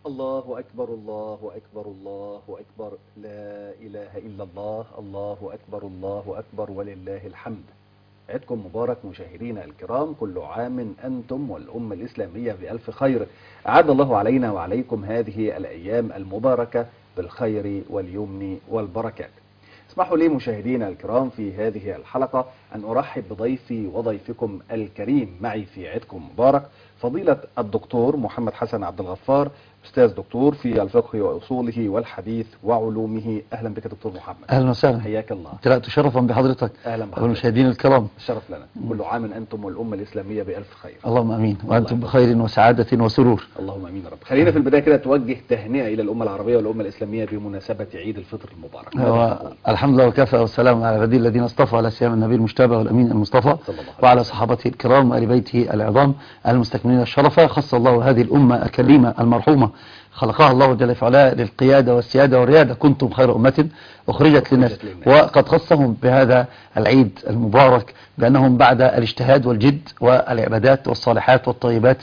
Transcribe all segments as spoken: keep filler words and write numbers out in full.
الله أكبر الله أكبر الله أكبر، لا إله إلا الله، الله أكبر الله أكبر ولله الحمد. عيدكم مبارك مشاهدينا الكرام، كل عام أنتم والأمة الإسلامية بألف خير. أعاد الله علينا وعليكم هذه الأيام المباركة بالخير واليمن والبركات. اسمحوا لي مشاهدينا الكرام في هذه الحلقة أن أرحب بضيفي وضيفكم الكريم معي في عيدكم مبارك، فضيلة الدكتور محمد حسن عبد الغفار، أستاذ دكتور في الفقه وأصوله والحديث وعلومه. أهلا بك دكتور محمد. أهلا وسهلا، حياك الله. امتلأت شرفا بحضرتك. أهلا بحضرتك والمشاهدين الكرام. الشرف لنا. كل عام أنتم والأمة الإسلامية بألف خير. اللهم أمين، وأنتم بخير وسعادة وسرور. اللهم أمين يا رب. خلينا في البداية كده توجه تهنئة إلى الأمة العربية والأمة الإسلامية بمناسبة عيد الفطر المبارك. الحمد لله وكفى، والسلام على عباد الذين اصطفى، على سيما النبي المجتبى والأمين المصطفى، وعلى صحابته الكرام وآل بيته العظام المستكملين الشرفة. خص الله هذه الأمة الكريمة المرحومة، خلقها الله جل في علاه للقيادة والسيادة والريادة، كنتم خير أمة أخرجت للناس. وقد خصهم بهذا العيد المبارك بأنهم بعد الاجتهاد والجد والعبادات والصالحات والطيبات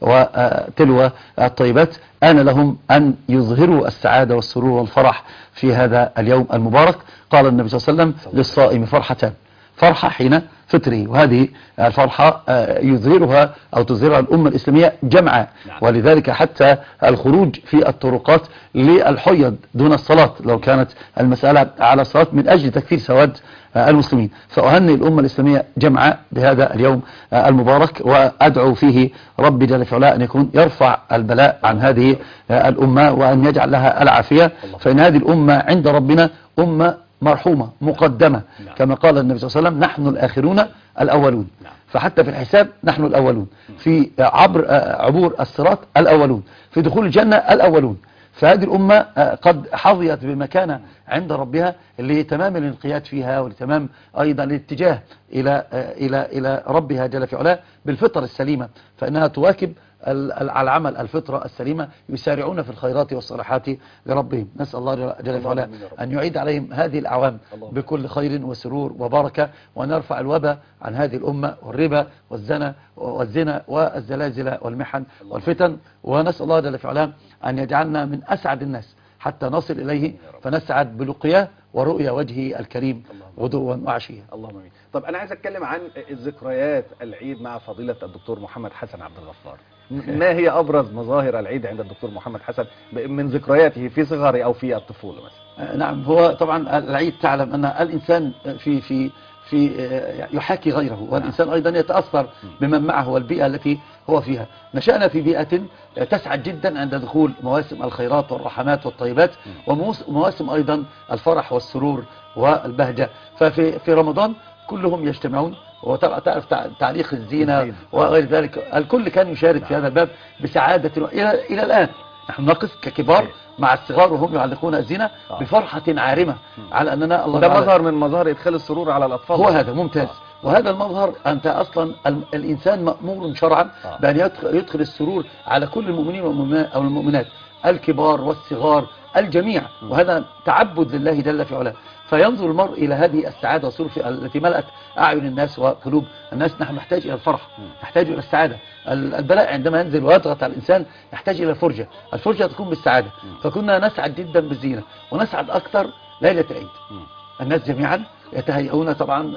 وتلو الطيبات آن لهم أن يظهروا السعادة والسرور والفرح في هذا اليوم المبارك. قال النبي صلى الله عليه وسلم: للصائم فرحتان، فرحة حين فطره، وهذه الفرحة يظهرها أو تظهرها الأمة الإسلامية جمعا. ولذلك حتى الخروج في الطرقات للحيض دون الصلاة لو كانت المسألة على الصلاة من أجل تكثير سواد المسلمين. فأهنئ الأمة الإسلامية جمعا بهذا اليوم المبارك، وأدعو فيه ربي جل في علاه أن يكون يرفع البلاء عن هذه الأمة وأن يجعل لها العافية، فإن هذه الأمة عند ربنا أمة مرحومة مقدمة، كما قال النبي صلى الله عليه وسلم: نحن الآخرون الأولون. فحتى في الحساب نحن الأولون، في عبر عبور الصراط الأولون، في دخول الجنة الأولون. فهذه الأمة قد حظيت بمكانة عند ربها لتمام الانقياد فيها، ولتمام أيضا الاتجاه إلى إلى إلى ربها جل في علاه بالفطر السليمة، فإنها تواكب العمل الفطرة السليمة، يسارعون في الخيرات والصالحات لربهم. نسأل الله جل في علاه أن يعيد عليهم هذه الأعوام بكل خير وسرور وبركة، وأن يرفع الوباء عن هذه الأمة، والربا والزنا والزنا والزلازل والمحن والفتن. ونسأل الله جل في علاه أن يجعلنا من أسعد الناس حتى نصل إليه، فنسعد بلقياه ورؤيا وجهه الكريم غدوا وعشيا. اللهم امين. طب انا عايز اتكلم عن ذكريات العيد مع فضيلة الدكتور محمد حسن عبد الغفار. ما هي ابرز مظاهر العيد عند الدكتور محمد حسن من ذكرياته في صغره او في الطفولة مثلا؟ نعم، هو طبعا العيد تعلم ان الانسان في في في يحاكي غيره، والإنسان أيضا يتأثر بمن معه والبيئة التي هو فيها. نشأنا في بيئة تسعد جدا عند دخول مواسم الخيرات والرحمات والطيبات، ومواسم أيضا الفرح والسرور والبهجة. ففي في رمضان كلهم يجتمعون، وتعرف تعليق الزينة وغير ذلك، الكل كان يشارك في هذا الباب بسعادة إلى إلى الآن. نحن نقف ككبار مع الصغار وهم يعلقون الزينة بفرحة عارمة على أننا الله ده مظهر من مظاهر إدخال السرور على الأطفال. هو هذا ممتاز. وهذا المظهر أنت أصلا الإنسان مأمور شرعا بأن يدخل السرور على كل المؤمنين أو المؤمنات، الكبار والصغار الجميع، وهذا تعبد لله جل في علاه. فينظر المرء إلى هذه السعادة والسرور التي ملأت أعين الناس وقلوب الناس. نحن نحتاج إلى الفرح، نحتاج إلى السعادة. البلاء عندما ينزل ويضغط على الإنسان يحتاج إلى الفرجة، الفرجة تكون بالسعادة. فكنا نسعد جدا بالزينة، ونسعد أكثر ليلة العيد. الناس جميعا يتهيئون طبعا،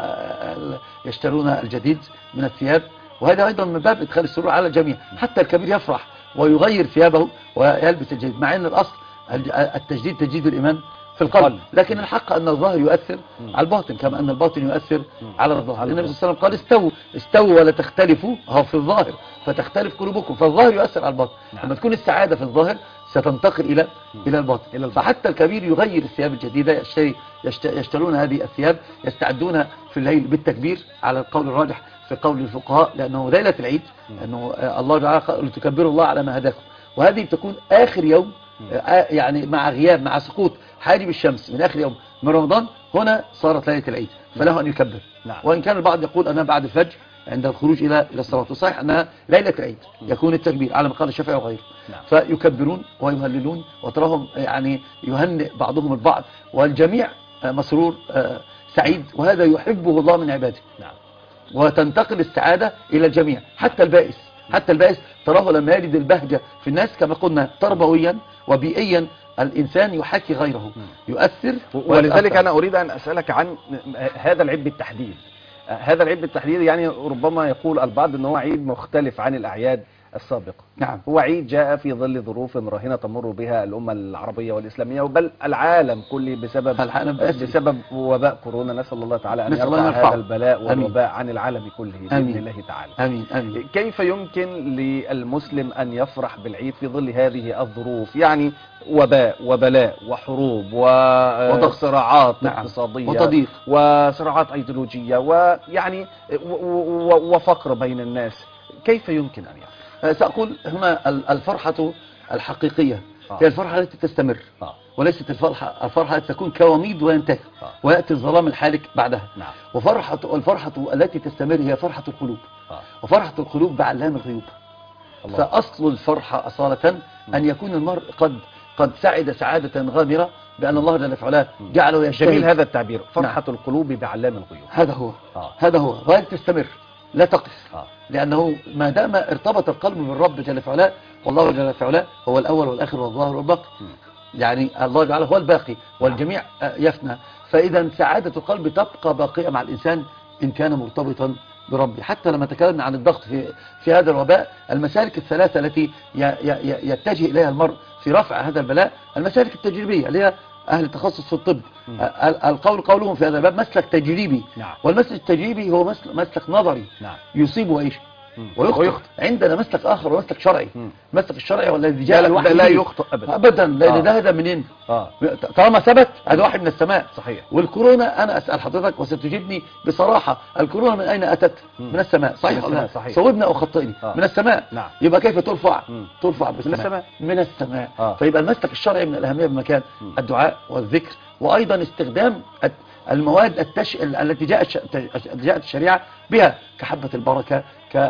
يشترون الجديد من الثياب، وهذا أيضا من باب إدخال السرور على الجميع. حتى الكبير يفرح ويغير ثيابه ويلبس الجديد، مع أن الأصل التجديد تجديد الإيمان في القلب، لكن الحق أن الظاهر يؤثر على الباطن كما أن الباطن يؤثر على الظاهر. النبي صلى الله عليه وسلم قال: استووا استووا ولا تختلفوا في الظاهر فتختلف قلوبكم. فالظاهر يؤثر على الباطن. لما تكون السعادة في الظاهر ستنتقل إلى إلى الباطن. فحتى الكبير يغير الثياب الجديدة، يشتري يشترون هذه الثياب، يستعدون في الليل بالتكبير على القول الراجح في قول الفقهاء، لأنه ليلة العيد، أنه الله تعالى قال: تكبروا الله على ما هداكم. وهذه تكون آخر يوم، يعني مع غياب مع سقوط حاجب الشمس من آخر يوم من رمضان، هنا صارت ليلة العيد، فله أن يكبر. وإن كان البعض يقول أنها بعد الفجر عند الخروج إلى إلى الصلاة، وصحيح أنها ليلة العيد يكون التكبير على ما قال الشافعي وغيره. فيكبرون ويهللون، وتراهم يعني يهنئ بعضهم البعض، والجميع مسرور سعيد، وهذا يحبه الله من عباده. وتنتقل السعادة إلى الجميع، حتى البائس حتى البائس تراه لما يجد البهجة في الناس كما قلنا تربويا وبيئيا الإنسان يحاكي غيره يؤثر. ولذلك أنا أريد أن أسألك عن هذا العيد بالتحديد. هذا العيد بالتحديد يعني ربما يقول البعض أنه عيد مختلف عن الأعياد السابقة. نعم. هو عيد جاء في ظل ظروف راهنة تمر بها الأمة العربية والإسلامية بل العالم كله بسبب بسبب وباء كورونا. نسأل الله تعالى أن يرفع هذا البلاء والوباء عن العالم كله بإذن الله تعالى. آمين. آمين. كيف يمكن للمسلم أن يفرح بالعيد في ظل هذه الظروف؟ يعني وباء وبلاء وحروب وصراعات نعم. اقتصادية وتضييق وصراعات أيديولوجية ويعني وفقر بين الناس. كيف يمكن أن يفرح؟ سأقول هنا الفرحة الحقيقية آه. هي الفرحة التي تستمر آه. وليست الفرحة الفرحة التي تكون كوميض وينتهي آه. ويأتي الظلام الحالك بعدها. نعم. وفرحة الفرحة التي تستمر هي فرحة القلوب آه. وفرحة القلوب بعلام الغيوب. فأصل الفرحة أصالة أن يكون المرء قد قد سعد سعادة غامرة بأن الله جل وعلا جعله يجتهد. جميل هذا التعبير، فرحة نعم. القلوب بعلام الغيوب. هذا هو آه. هذا هو وهي تستمر لا تقف آه. لأنه ما دام ارتبط القلب بالرب جل وعلا والله جل وعلا هو الأول والآخر والظاهر والباقي. يعني الله جل وعلا هو الباقي والجميع يفنى. فإذا سعادة القلب تبقى باقية مع الإنسان إن كان مرتبطا بربي. حتى لما تكلمنا عن الضغط في في هذا الوباء المسالك الثلاثة التي يتجه إليها المرء في رفع هذا البلاء المسالك التجريبية اللي هي أهل التخصص في الطب. القول قولهم في هذا الباب مسلك تجريبي. نعم. والمسلك التجريبي هو مسلك نظري. نعم. يصيب وإيش ويخطئ. عندنا مسلك آخر ومسلك شرعي. المسلك الشرعي والذي جاء الوحي لا يخطئ أبدا أبدا لأن آه. ده هذا منين آه. طالما ثبت هذا واحد من السماء. صحيح. والكورونا أنا أسأل حضرتك وستجيبني بصراحة الكورونا من أين أتت؟ مم. من السماء. صحيح ولا صحيح. صوبنا أو خطئني آه. من السماء. نعم. يبقى كيف ترفع مم. ترفع بالسماء. من السماء من السماء آه. فيبقى المسلك الشرعي من الأهمية بمكان مم. الدعاء والذكر وأيضا استخدام المواد التش... التي جاءت جاءت الشريعة بها كحبة البركة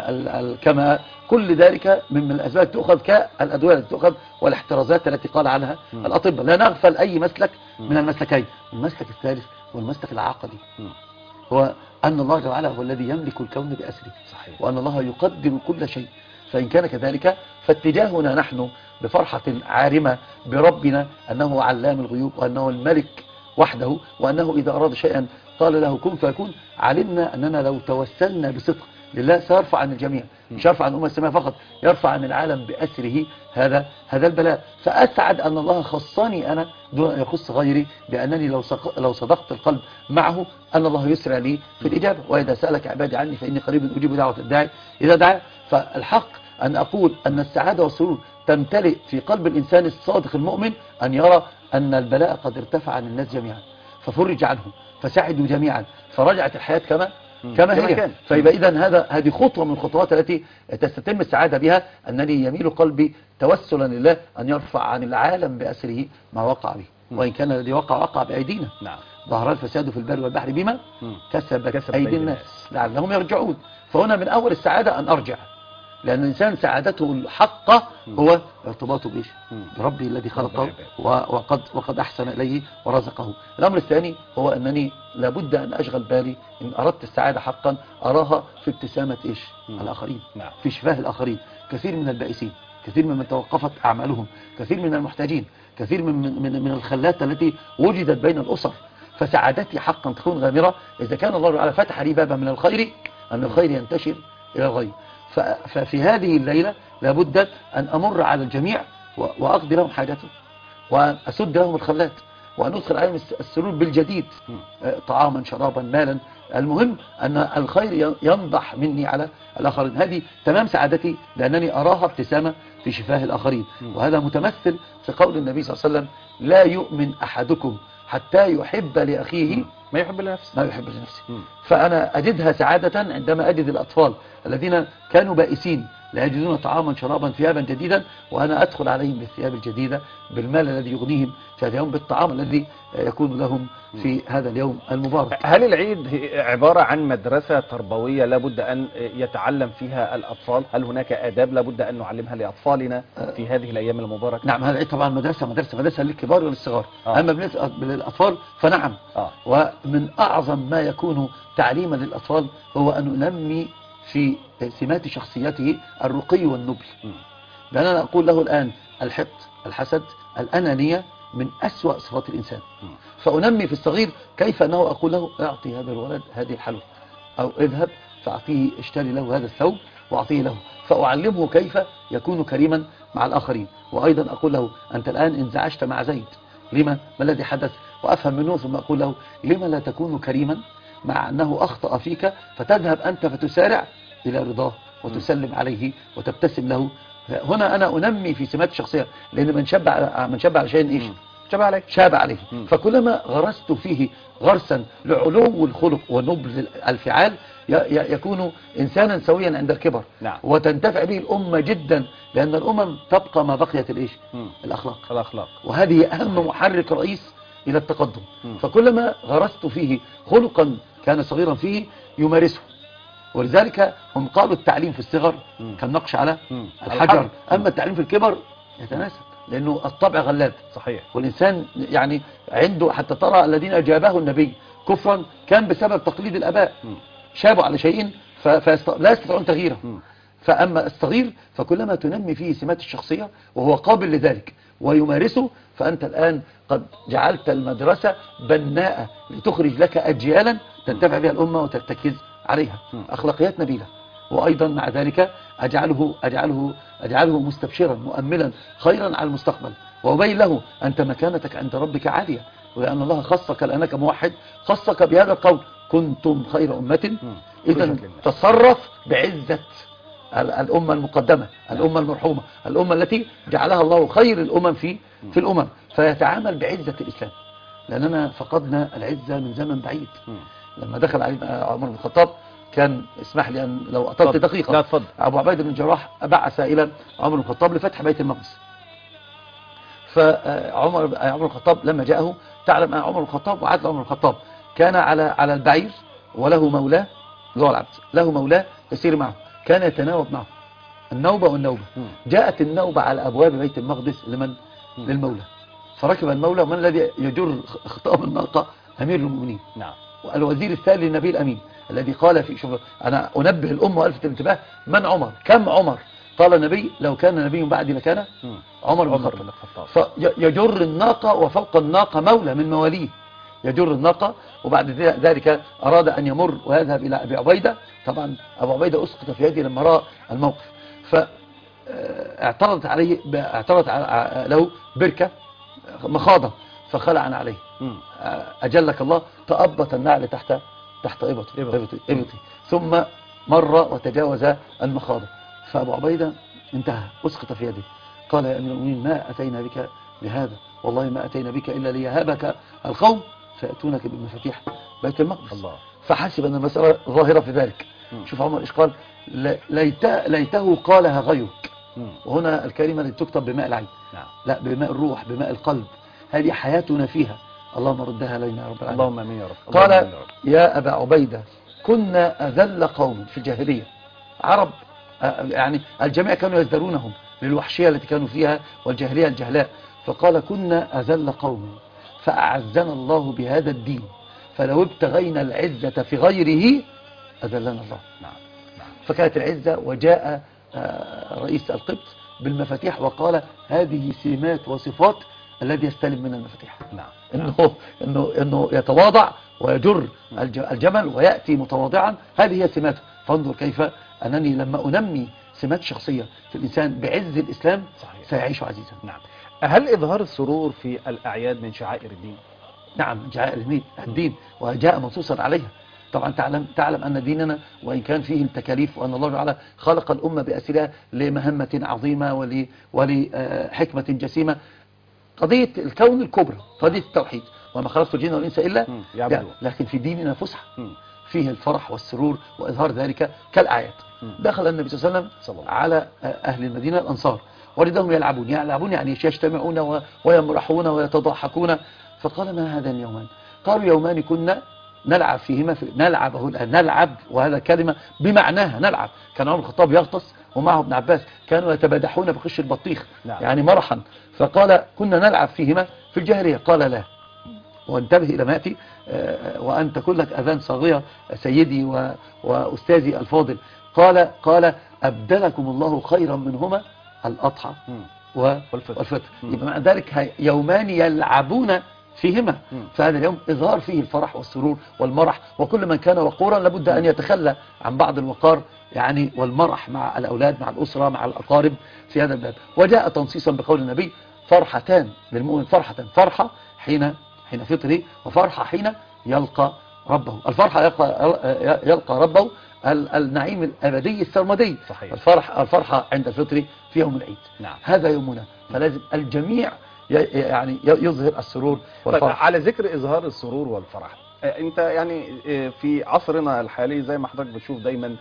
كالكماء كل ذلك من الأسباب تؤخذ كالأدوية التي تؤخذ والاحترازات التي قال عنها م. الأطباء. لا نغفل أي مسلك م. من المسلكين. المسلك الثالث والمسلك العقدي م. هو أن الله تعالى هو الذي يملك الكون بأسره. صحيح. وأن الله يقدر كل شيء. فإن كان كذلك فاتجاهنا نحن بفرحة عارمة بربنا أنه علام الغيوب وأنه الملك وحده وأنه إذا أراد شيئا قال له كن فيكون. علمنا أننا لو توسلنا بصدق لله سيرفع عن الجميع مش يرفع عن أمة السماء فقط يرفع عن العالم بأسره هذا هذا البلاء. فأسعد أن الله خصني أنا دون أن يخص غيري بأنني لو لو صدقت القلب معه أن الله يسرع لي في الإجابة. وإذا سألك عبادي عني فإني قريب أجيب دعوة الداعي إذا دعا. فالحق أن أقول أن السعادة والسرور تمتلئ في قلب الإنسان الصادق المؤمن أن يرى أن البلاء قد ارتفع عن الناس جميعا ففرج عنهم فسعدوا جميعا فرجعت الحياة كما كما هي. فيبقى إذن هذا هذه خطوة من الخطوات التي تستتم السعادة بها أنني يميل قلبي توسلا لله أن يرفع عن العالم بأسره ما وقع به وإن كان الذي وقع وقع بأيدينا. نعم. ظهر الفساد في البر والبحر بما كسبت كسب أيدي الناس لعلهم يرجعون. فهنا من أول السعادة أن أرجع لأن الإنسان سعادته الحقة هو ارتباطه بإيش؟ بربه الذي خلقه وقد وقد أحسن إليه ورزقه. الأمر الثاني هو أنني لابد أن أشغل بالي إن أردت السعادة حقا أراها في ابتسامة إيش؟ الآخرين. نعم. في شفاه الآخرين. كثير من البائسين كثير ممن توقفت أعمالهم كثير من المحتاجين كثير من من من الخلات التي وجدت بين الأسر. فسعادتي حقا تكون غامرة إذا كان الله تعالى فتح لي بابا من الخير أن الخير ينتشر إلى الغير. ففي هذه الليلة لابد أن أمر على الجميع وأقضي لهم حاجتهم وأن أسد لهم الخلات وأن أدخل عليهم السرور بالجديد طعاما شرابا مالا. المهم أن الخير ينضح مني على الآخرين. هذه تمام سعادتي لأنني أراها ابتسامة في شفاه الآخرين. وهذا متمثل في قول النبي صلى الله عليه وسلم لا يؤمن أحدكم حتى يحب لأخيه ما يحب لنفسه ما يحب لنفسه. فأنا أجدها سعادة عندما أجد الأطفال الذين كانوا بائسين لا يجدون طعاما شرابا ثيابا جديدا وأنا أدخل عليهم بالثياب الجديدة بالمال الذي يغنيهم في هذا اليوم بالطعام الذي يكون لهم في هذا اليوم المبارك. هل العيد عبارة عن مدرسة تربوية لابد أن يتعلم فيها الأطفال؟ هل هناك آداب لابد أن نعلمها لأطفالنا في هذه الأيام المباركة؟ نعم هذا طبعا مدرسة مدرسة مدرسة للكبار وللصغار. آه. أما بالنسبة للأطفال فنعم. آه. ومن أعظم ما يكون تعليما للأطفال هو أن ننمي في سمات شخصيته الرقي والنبل، م. لأن أنا أقول له الآن الحقد، الحسد، الأنانية من أسوأ صفات الإنسان. م. فأنمي في الصغير كيف أنه أقول له أعطي هذا الولد هذه الحلوى، أو اذهب فأعطيه اشتري له هذا الثوب وأعطيه له، فأعلمه كيف يكون كريما مع الآخرين. وأيضا أقول له أنت الآن انزعجت مع زيد، لما؟ ما الذي حدث؟ وأفهم منه، ثم أقول له لما لا تكون كريما مع أنه أخطأ فيك، فتذهب أنت فتسارع إلى رضاه وتسلم عليه وتبتسم له. هنا أنا أنمي في سمات الشخصية، لأن من شبع من شبع على شيء إيش؟ شاب عليه شاب عليه. م. فكلما غرست فيه غرسا لعلو الخلق ونبل الفعال يكون إنسانا سويا عند الكبر. نعم. وتنتفع به الأمة جدا، لأن الأمم تبقى ما بقيت الإيش؟ م. الأخلاق. الأخلاق وهذه أهم محرك رئيس إلى التقدم. م. فكلما غرست فيه خلقا كان صغيرا فيه يمارسه. ولذلك هم قالوا التعليم في الصغر كالنقش على م. الحجر، أما التعليم في الكبر يتناسب، لأنه الطبع غلاب. صحيح. والإنسان يعني عنده، حتى ترى الذين أجابه النبي كفرا كان بسبب تقليد الآباء، م. شابوا على شيء فلا يستطيعون تغييره. م. فأما الصغير فكلما تنمي فيه سمات الشخصية وهو قابل لذلك ويمارسه، فأنت الآن قد جعلت المدرسة بناءة لتخرج لك أجيالا تنتفع بها الأمة وترتكز عليها. م. أخلاقيات نبيلة. وأيضا مع ذلك أجعله, أجعله, أجعله مستبشرا مؤملا خيرا على المستقبل، وأبين له أنت مكانتك عند ربك عالية، ولأن الله خصك لأنك موحد، خصك بهذا القول كنتم خير أمة. إذا تصرف بعزة الأمة المقدمة، الأمة المرحومة، الأمة التي جعلها الله خير الأمم في في الأمم، فيتعامل بعزة الإسلام، لأننا فقدنا العزة من زمن بعيد. لما دخل علينا عمر بن الخطاب كان، اسمح لي أن لو أطلت دقيقة، لا تفضل. أبو عبيدة بن الجراح بعث إلى عمر بن الخطاب لفتح بيت المقدس. فعمر عمر بن الخطاب لما جاءه، تعلم أن عمر بن الخطاب وعدل عمر بن الخطاب كان على على البعير وله مولاه، له العبد له مولاه يسير معه، كان يتناوب معه النوبة والنوبة. جاءت النوبة على أبواب بيت المقدس لمن؟ للمولى. فركب المولى، ومن الذي يجر خطام الناقة؟ أمير المؤمنين. نعم. والوزير الثاني للنبي الأمين الذي قال في، شوف أنا أنبه الأمة وألفت الانتباه، من عمر؟ كم عمر؟ قال النبي لو كان نبي بعدي لكان عمر بن الخطاب. فيجر الناقة، وفوق الناقة مولى من مواليه يجر الناقة. وبعد ذلك أراد أن يمر ويذهب إلى أبي عبيدة، طبعا أبو عبيدة أسقط في يده لما رأى الموقف، فاعترضت عليه اعترضت له بركة مخاضة فخلعنا عليه. أجلك الله، تأبط النعل تحت تحت إبطي إبطي إبطي ثم مر وتجاوز المخاضة، فأبو عبيدة انتهى أسقط في يده. قال يا أمير المؤمنين ما أتينا بك لهذا، والله ما أتينا بك إلا ليهابك القوم فيأتونك بمفاتيح بيت المقدس. الله. فحسب أن المسألة ظاهرة في ذلك. م. شوف عمر إيش قال؟ ليت ليته قالها غيرك. م. وهنا الكلمة التي تكتب بماء العين. نعم. لا، بماء الروح، بماء القلب، هذه حياتنا فيها، اللهم ردها علينا يا رب العالمين. اللهم امين يا رب. قال يا, يا أبا عبيدة كنا أذل قوم في الجاهلية، عرب يعني الجميع كانوا يزدرونهم للوحشية التي كانوا فيها والجاهلية الجهلاء، فقال كنا أذل قوم فأعزنا الله بهذا الدين، فلو ابتغينا العزة في غيره أذلنا الله. نعم. نعم. فكانت العزة، وجاء رئيس القبط بالمفاتيح وقال هذه سمات وصفات الذي يستلم من المفاتيح. نعم. إنه, إنه, إنه يتواضع ويجر الجمل ويأتي متواضعا، هذه هي سماته. فانظر كيف أنني لما أنمي سمات شخصية في الإنسان بعز الإسلام صحيح. سيعيش عزيزا. نعم. هل إظهار السرور في الأعياد من شعائر الدين؟ نعم، من شعائر الدين، وجاء منصوصا عليها. طبعا تعلم تعلم أن ديننا وإن كان فيه التكاليف، وأن الله تعالى خلق الأمة بأسرها لمهمة عظيمة ولحكمة جسيمة، قضية الكون الكبرى، قضية التوحيد، وما خلقت الجن والإنس إلا يعبدون. لكن في ديننا فسحة فيه الفرح والسرور وإظهار ذلك كالأعياد. دخل النبي صلى الله عليه وسلم على أهل المدينة الأنصار وردهم يلعبون يلعبون يعني يجتمعون ويمرحون ويتضحكون، فقال ما هذا اليومان؟ قالوا يومان كنا نلعب فيهما في نلعب الآن نلعب، وهذا كلمة بمعناها نلعب. كان عمر الخطاب يغطس ومعه ابن عباس كانوا يتبادحون بخش البطيخ. نعم. يعني مرحا. فقال كنا نلعب فيهما في الجاهلية، قال لا، وانتبه إلى ما يأتي، وأنت كلك أذان صاغية سيدي وأستاذي الفاضل. قال قال أبدلكم الله خيرا منهما الأضحى والفطر. يبقى مع ذلك يومان يلعبون فيهما، فهذا اليوم إظهار فيه الفرح والسرور والمرح، وكل من كان وقورا لابد أن يتخلى عن بعض الوقار يعني والمرح مع الأولاد مع الأسرة مع الأقارب في هذا الباب. وجاء تنصيصا بقول النبي فرحتان للمؤمن، فرحة فرحة حين حين فطره، وفرحة حين يلقى ربه. الفرحة يلقى, يلقى ربه النعيم الأبدي السرمدي. صحيح. الفرح الفرحة عند الفطر في يوم العيد. نعم. هذا يومنا، فلازم الجميع يعني يظهر السرور والفرح. على ذكر إظهار السرور والفرح، انت يعني في عصرنا الحالي زي ما حضرتك بتشوف دايما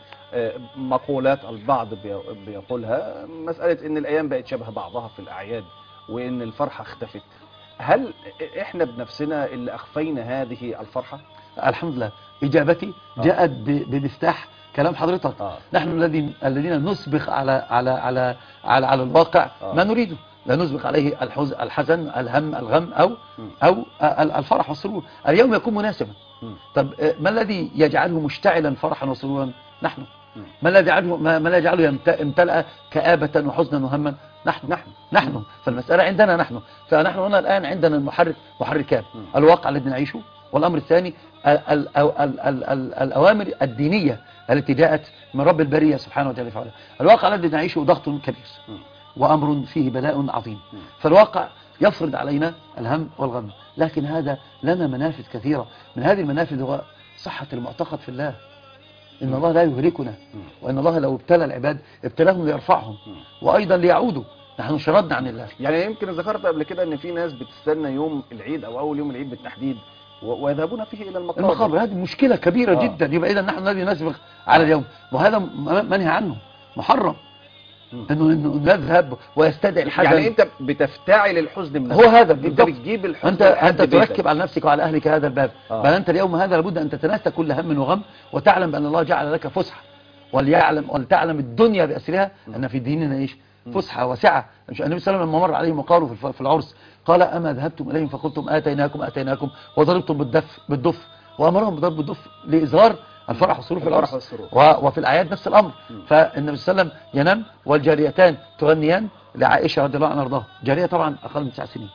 مقولات البعض بيقولها، مسألة ان الأيام بقت شبه بعضها في الأعياد وان الفرحة اختفت. هل احنا بنفسنا اللي أخفينا هذه الفرحة؟ الحمد لله. إجابتي جاءت بمفتاح كلام حضرتك. آه. نحن الذين الذين نسبق على على على على, على الواقع آه. ما نريده، لا نسبق عليه الحزن الهم الغم أو أو الفرح والسرور. اليوم يكون مناسبا. طب ما الذي يجعله مشتعلا فرحا وسرورا؟ نحن. ما الذي يجعله ما الذي يجعله يمتلأ كآبة وحزنا وهما؟ نحن نحن نحن فالمسألة عندنا نحن. فنحن هنا الآن عندنا المحرك محركان، الواقع الذي نعيشه، والأمر الثاني ال ال ال ال ال الأوامر الدينية التي جاءت من رب البرية سبحانه وتعالى. الواقع الذي نعيشه ضغط كبير وأمر فيه بلاء عظيم، فالواقع يفرض علينا الهم والغم، لكن هذا لنا منافذ كثيرة. من هذه المنافذ هو صحة المعتقد في الله، إن الله لا يهلكنا، وإن الله لو ابتلى العباد ابتلاهم ليرفعهم وأيضا ليعودوا. نحن شردنا عن الله. يعني يمكن ذكرت قبل كده ان في ناس بتستنى يوم العيد او اول يوم العيد بالتحديد ويذهبون فيه الى المقابر. المقابر هذه مشكلة كبيرة آه. جدا. يبقى اذا نحن الذي نسبق على اليوم، وهذا منهي عنه محرم، انه انه نذهب ويستدعي الحزن. يعني انت بتفتعل الحزن من هو هذا انت بتجيب الحزن، انت انت تركب على نفسك وعلى اهلك هذا الباب. آه. بل انت اليوم هذا لابد ان تتناسى كل هم وغم، وتعلم بان الله جعل لك فسحه، وليعلم ولتعلم الدنيا باسرها ان في ديننا ايش؟ فسحه وسعه. النبي صلى الله عليه وسلم لما مر عليهم وقالوا في العرس قال اما ذهبتم اليهم فقلتم اتيناكم اتيناكم وضربتم بالدف بالدف، وامرهم بضرب الدف لاظهار الفرح والسرور في العرس، وفي الاعياد نفس الامر. فالنبي صلى الله عليه وسلم ينام والجاريتان تغنيان لعائشه رضي الله عنها وارضاها، جاريه طبعا اقل من تسع سنين.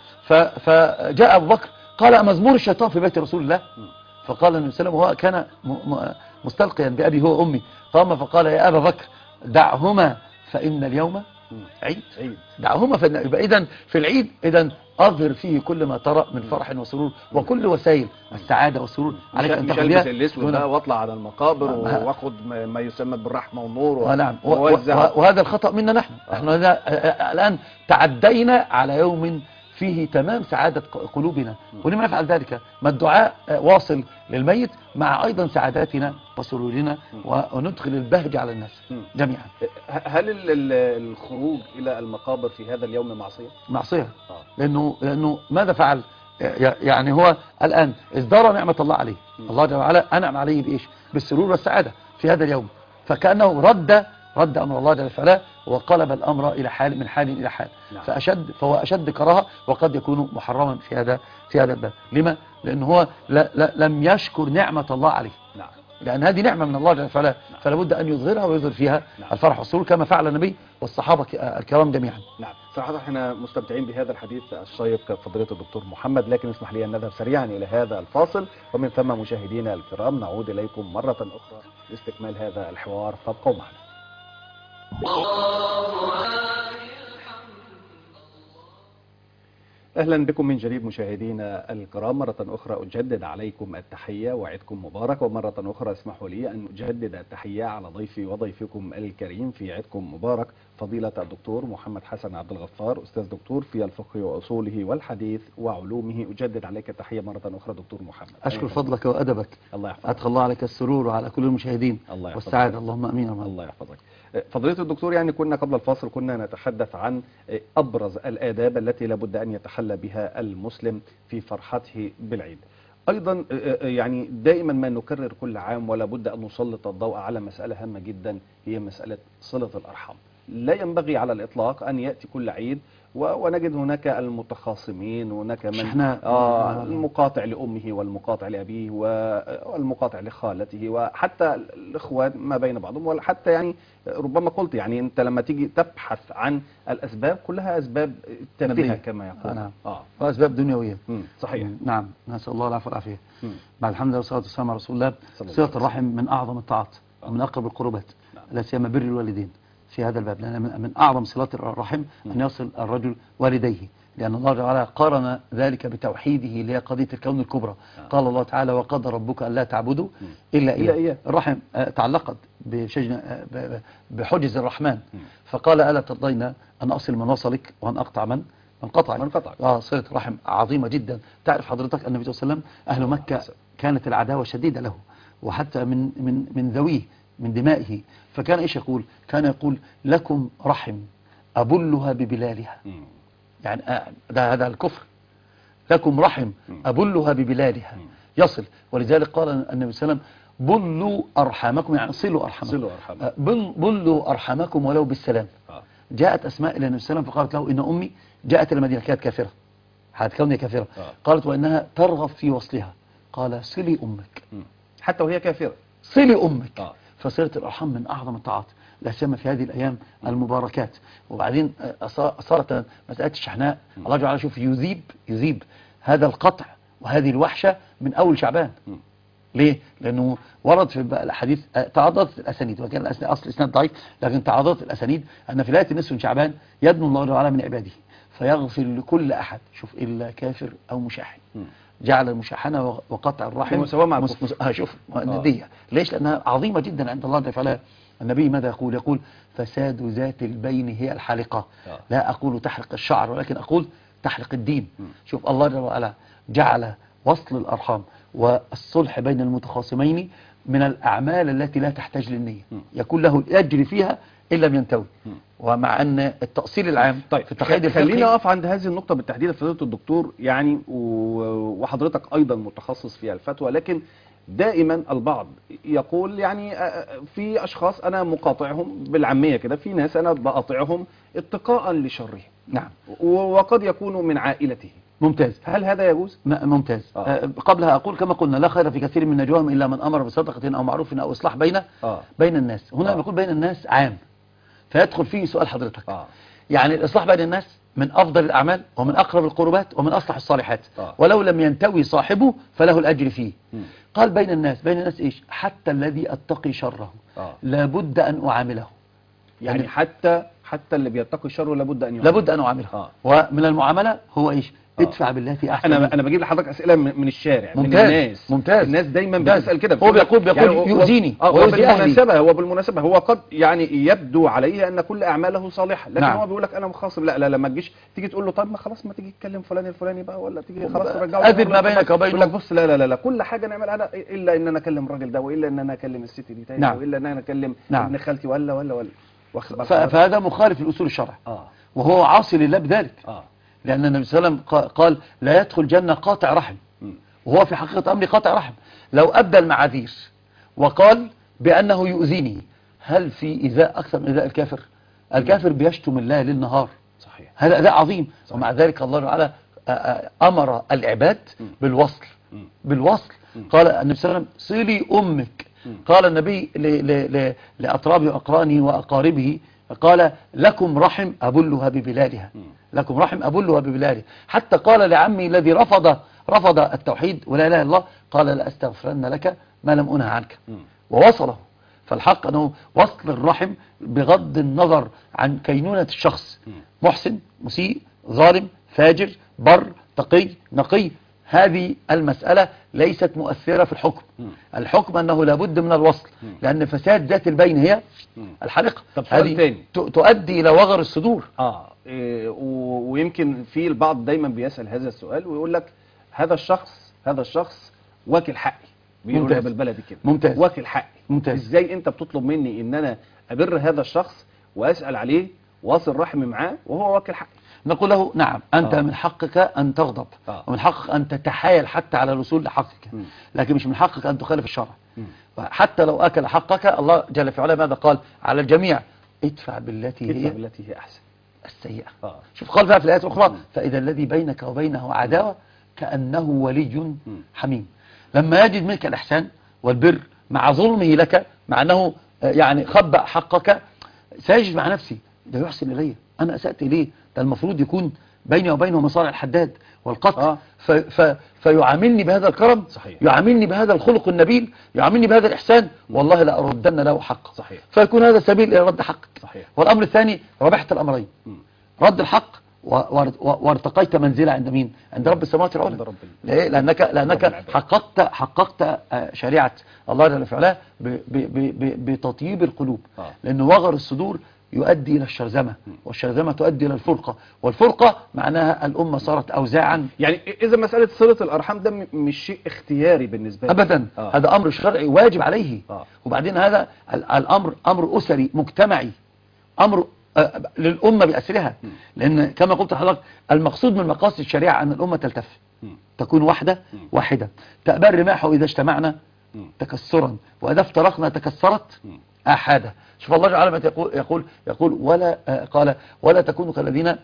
فجاء ابو بكر قال مزمور الشيطان في بيت رسول الله، فقال النبي صلى الله عليه وسلم وهو كان مستلقيا بابي هو وامي، قام فقال يا ابا بكر دعهما فان اليوم عيد. عيد دعهما. فإذا إذن في العيد إذن أظهر فيه كل ما ترى من فرح وسرور وكل وسائل السعادة والسرور عليك أن تاخذها. مش الاسود ده واطلع على المقابر واخد ما يسمى بالرحمة والنور ونعم وهذا الخطأ منا نحن. نحن الآن تعدينا على يوم فيه تمام سعادة قلوبنا، ولما نفعل ذلك؟ ما الدعاء واصل للميت مع أيضا سعاداتنا وسرورنا، وندخل البهجة على الناس جميعا. هل الخروج إلى المقابر في هذا اليوم معصية؟ معصية. لأنه, لأنه ماذا فعل؟ يعني هو الآن ازدار نعمة الله عليه، الله جل وعلا أنعم عليه بإيش؟ بالسرور والسعادة في هذا اليوم، فكأنه رد رد أمر الله جل وعلا وقلب الأمر إلى حال من حال إلى حال. نعم. فأشد فهو أشد كراهة، وقد يكون محرما في هذا في هذا الباب. لما؟ لأنه هو لا لا لم يشكر نعمة الله عليه. نعم. لأن هذه نعمة من الله جل وعلا. نعم. فلا بد أن يظهرها ويظهر فيها. نعم. الفرح والسرور كما فعل النبي والصحابة الكرام جميعا. نعم. صراحة احنا مستمتعين بهذا الحديث الشيق فضيلة الدكتور محمد، لكن اسمح لي أن نذهب سريعا إلى هذا الفاصل، ومن ثم مشاهدينا الكرام نعود إليكم مرة أخرى لاستكمال هذا الحوار، فابقوا معنا. أهلا بكم من جديد مشاهدينا الكرام، مرة أخرى أجدد عليكم التحية وعيدكم مبارك، ومرة أخرى اسمحوا لي أن أجدد التحية على ضيفي وضيفكم الكريم في عيدكم مبارك، فضيلة الدكتور محمد حسن عبد الغفار، أستاذ دكتور في الفقه وأصوله والحديث وعلومه. أجدد عليك التحية مرة أخرى دكتور محمد. أشكر فضلك وأدبك. الله يحفظك. أدخل الله عليك السرور وعلى كل المشاهدين الله والسعادة، اللهم أمين. الله يحفظك. فضيلة الدكتور، يعني كنا قبل الفاصل كنا نتحدث عن أبرز الآداب التي لابد أن يتحلى بها المسلم في فرحته بالعيد. أيضا يعني دائما ما نكرر كل عام ولا بد أن نسلط الضوء على مسألة هامة جدا، هي مسألة صلة الأرحام. لا ينبغي على الإطلاق أن يأتي كل عيد ونجد هناك المتخاصمين، وهناك من احنا آه المقاطع لأمه والمقاطع لأبيه والمقاطع لخالته، وحتى الإخوان ما بين بعضهم، وحتى يعني ربما قلت يعني أنت لما تيجي تبحث عن الأسباب كلها أسباب تافهة كما يقول. نعم. آه. وأسباب دنيوية. صحيح. نعم، نسأل الله العفو والعافية. بعد الحمد لله والصلاة والسلام على رسول الله. صلة الرحم من أعظم الطاعات ومن أقرب القربات، لا سيما بر الوالدين في هذا الباب، لأن من أعظم صلات الرحم أن يصل الرجل والديه، لأن الله تعالى قارن ذلك بتوحيده اللي هي قضية الكون الكبرى. قال الله تعالى: وقضى ربك ألا تعبدوا إلا إياه. الرحم تعلقت بحجز الرحمن، فقال: ألا ترضين أن أصل من وصلك وأن أقطع من من قطعك. من قطعك. آه صلة الرحم عظيمة جدا. تعرف حضرتك النبي صلى الله عليه وسلم أهل مكة كانت العداوة شديدة له، وحتى من من من ذويه من دمائه، فكان إيش يقول؟ كان يقول: لكم رحم أبلها ببلالها. يعني ده هذا الكفر. لكم رحم أبلها ببلالها، يصل. ولذلك قال النبي صلى الله عليه وسلم: بلوا أرحامكم، يعني صلوا أرحامكم، بلوا أرحامكم ولو بالسلام. جاءت أسماء إلى النبي صلى الله عليه وسلم فقالت له: إن أمي جاءت إلى المدينة كانت كافرة، كونها كافرة. قالت: وإنها ترغب في وصلها. قال: صلي أمك. حتى وهي كافرة صلي أمك. آه. فصلة الأرحام من أعظم الطاعات، لا سيما في هذه الأيام المباركات. وبعدين صارت مسألة الشحناء، الله جل وعلا شوف يذيب يذيب هذا القطع وهذه الوحشة من أول شعبان. م. ليه؟ لأنه ورد في الحديث تعاضدت الأسانيد، وكان أصل الإسناد ضعيف، لكن تعاضدت الأسانيد أن في ليلة النصف من شعبان يدنو الله جل وعلا من عباده فيغفر لكل أحد، شوف، إلا كافر أو مشاحن. م. جعل المشاحنة وقطع الرحم مساواة مع مس... مس... شوف ندية. ليش؟ لأنها عظيمة جدا عند الله تعالى. النبي ماذا يقول؟ يقول: فساد ذات البين هي الحالقة. آه. لا أقول تحرق الشعر، ولكن أقول تحرق الدين. م. شوف الله جل وعلا جعل وصل الأرحام والصلح بين المتخاصمين من الأعمال التي لا تحتاج للنية، م. يكون له الأجر فيها إن لم ينتوي. م. ومع أن التأصيل العام طيب في التقييد الفقهي، خلينا أقف عند هذه النقطة بالتحديد فضيلة الدكتور، يعني وحضرتك أيضا متخصص في الفتوى، لكن دائما البعض يقول يعني في أشخاص أنا مقاطعهم بالعامية كده، في ناس أنا بقاطعهم اتقاء لشرهم. نعم. وقد يكونوا من عائلته. ممتاز. هل هذا يجوز؟ ممتاز. آه. قبلها أقول كما قلنا: لا خير في كثير من نجواهم إلا من أمر بصدقة أو معروف أو إصلاح بين آه. بين الناس. هنا آه. نقول بين الناس عام، فيدخل فيه سؤال حضرتك. آه. يعني الإصلاح بين الناس من أفضل الأعمال ومن أقرب القربات ومن أصلح الصالحات. آه. ولو لم ينتوي صاحبه فله الأجر فيه. م. قال: بين الناس. بين الناس إيش؟ حتى الذي أتقي شره آه. لابد أن أعامله. يعني, يعني حتى حتى اللي بيتقي شره لابد أن يعامله. لابد أن أعامله. آه. ومن المعاملة هو إيش؟ آه. ادفع بالتي احسن. انا انا بجيب لحضرتك اسئله من الشارع، ممتاز. من الناس. ممتاز. الناس دايما بتسال كده، هو بيقول بيقول يعني يؤذيني وبالمناسبه هو بالمناسبه هو قد يعني يبدو عليه ان كل اعماله صالحه، لكن نعم. هو بيقول لك انا مخاصم. لا لا لما تجيش تيجي تقول له طب ما خلاص ما تيجي تتكلم فلان الفلاني بقى، ولا تيجي خلاص ترجعه اذب ما بينك وبينه. يقول لك بص لا لا لا, لا كل حاجه نعملها انا الا ان انا اكلم الراجل ده، والا ان انا اكلم الست دي تاني، نعم. والا ان انا اكلم نعم. ابن خالتي ولا ولا ولا فهذا مخالف لاصول الشرع. آه. وهو عاصي لله بذلك. آه. لأن النبي صلى الله عليه وسلم قال: لا يدخل جنة قاطع رحم. م. وهو في حقيقة أمر قاطع رحم. لو أبدى المعاذير وقال بأنه يؤذيني، هل في إيذاء أكثر من إيذاء الكافر؟ الكافر بيشتم الله ليل نهار. صحيح. هذا أداء عظيم. صحيح. ومع ذلك الله تعالى أمر العباد م. بالوصل. م. بالوصل. م. قال النبي صلى الله عليه وسلم: صلي أمك. م. قال النبي لأطرابه وأقرانه وأقاربه، قال: لكم رحم أبلها ببلادها. م. لكم رحم أبلها ببلادها. حتى قال لعمي الذي رفض رفض التوحيد ولا إله إلا الله، قال: لأستغفرن لك ما لم أنه عنك. م. ووصله. فالحق أنه وصل الرحم بغض النظر عن كينونة الشخص، م. محسن، مسيء، ظالم، فاجر، بر، تقي، نقي، هذه المسألة ليست مؤثرة في الحكم. م. الحكم أنه لابد من الوصل، م. لأن فساد ذات البين هي الحلقة. هذه تؤدي إلى وغر الصدور. آه إيه ويمكن في البعض دايما بيسأل هذا السؤال ويقول لك هذا الشخص هذا الشخص واكل حقي، بيقولوا بالبلدي كده. ممتاز. واكل حقي. ممتاز. ازاي انت بتطلب مني ان انا ابر هذا الشخص واسأل عليه واصل رحمي معاه وهو واكل حقي؟ نقول له: نعم، أنت آه. من حقك أن تغضب. آه. ومن حقك أن تتحايل حتى على الوصول لحقك. م. لكن مش من حقك أن تخالف الشرع. م. حتى لو أكل حقك، الله جل في علاه ماذا قال على الجميع؟ ادفع بالتي ادفع هي بالتي هي احسن السيئة. آه. شوف قال بقى في الآيات الأخرى مم. فإذا الذي بينك وبينه عداوة كأنه ولي مم. حميم. لما يجد منك الإحسان والبر مع ظلمه لك، مع أنه آه، يعني خبأ حقك، سيجد مع نفسي ده يحسن إليه، أنا أسأت إليه، ده المفروض يكون بيني وبينه مصارع الحداد والقتل. آه. ف ف فيعاملني بهذا الكرم، صحيح. يعاملني بهذا الخلق النبيل، يعاملني بهذا الإحسان، والله لا أردن له حقه. صحيح. فيكون هذا سبيل إلى رد حقك. صحيح. والأمر الثاني ربحت الأمرين، مم. رد الحق و- و- وارتقيت منزلة عند مين؟ عند رب السماوات عند العلى. رب ليه؟ لأنك رب لأنك العباد. حققت حققت آه، شريعة الله جل في علاه ب- ب- ب- ب- بتطيب القلوب. آه. لأن وغر الصدور يؤدي إلى الشرذمة، والشرذمة تؤدي إلى الفرقة، والفرقة معناها الأمة صارت أوزاعا. يعني اذا مساله صله الارحام ده م- مش شيء اختياري بالنسبه لي أبدا. آه. هذا أمر شرعي واجب عليه. آه. وبعدين هذا ال- الأمر أمر أسري مجتمعي، أمر آه، للأمة بأسرها. لأن كما قلت لحضرتك المقصود من مقاصد الشريعة أن الأمة تلتف، مم. تكون واحدة واحدة. تأبى الرماح إذا اجتمعنا مم. تكسرا، وإذا افترقنا تكسرت مم. آحادا. شوف الله تعالى يقول يقول يقول ولا آه، قال ولا تكونوا كالذين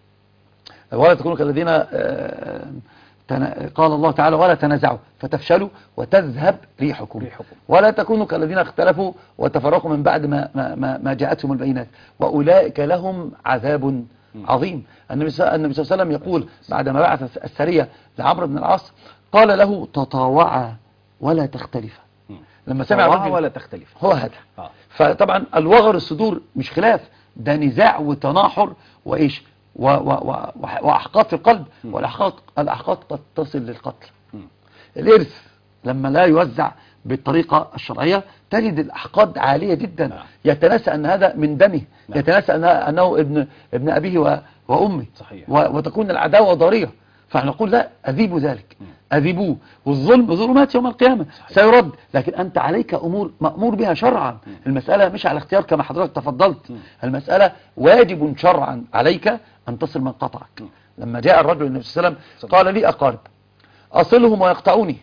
ولا تكونوا كالذين آه، تنا- قال الله تعالى ولا تنازعوا فتفشلوا وتذهب ريحكم، ريحكم. ولا تكونوا كالذين اختلفوا وتفرقوا من بعد ما ما ما, ما جاءتهم البينات واولئك لهم عذاب عظيم. النبي صلى النبي صلى الله عليه وسلم يقول بعدما بعث السرية لعمرو بن العاص قال له تطاوعا ولا تختلفا. لما سمع طوعا الرجل ولا تختلف هو هذا. آه. فطبعا الوغر الصدور مش خلاف، ده نزاع وتناحر وايش و و و واحقاد في القلب، والاحقاد الاحقاد قد تصل للقتل. مم. الارث لما لا يوزع بالطريقة الشرعية تجد الأحقاد عالية جدا. نعم. يتناسى أن هذا من دمه، نعم. يتناسى أنه, أنه ابن, ابن أبيه و- وأمه. صحيح. و- وتكون العداوة ضارية. فاحنا نقول لا، أذيبوا ذلك، أذيبوه. والظلم ظلمات يوم القيامة سيرد، لكن أنت عليك أمور مأمور بها شرعا. المسألة مش على اختيار كما حضرتك تفضلت، المسألة واجب شرعا عليك أن تصل من قطعك. لما جاء الرجل النبي صلى الله عليه وسلم قال لي أقارب أصلهم ويقطعوني،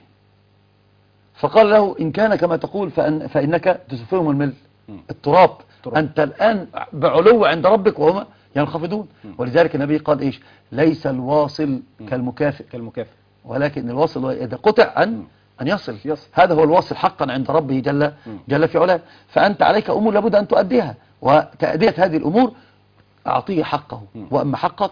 فقال له إن كان كما تقول فإن فإنك تسفهم المل التراب. تراب. أنت الآن بعلو عند ربك وهم ينخفضون. ولذلك النبي قال إيش ليس الواصل كالمكافئ، كالمكافئ ولكن الواصل إذا قطع أن أن يصل. يصل. هذا هو الواصل حقا عند ربه جل جل في علاه. فأنت عليك أمور لابد أن تؤديها، وتأدية هذه الأمور أعطيه حقه، وأما حقك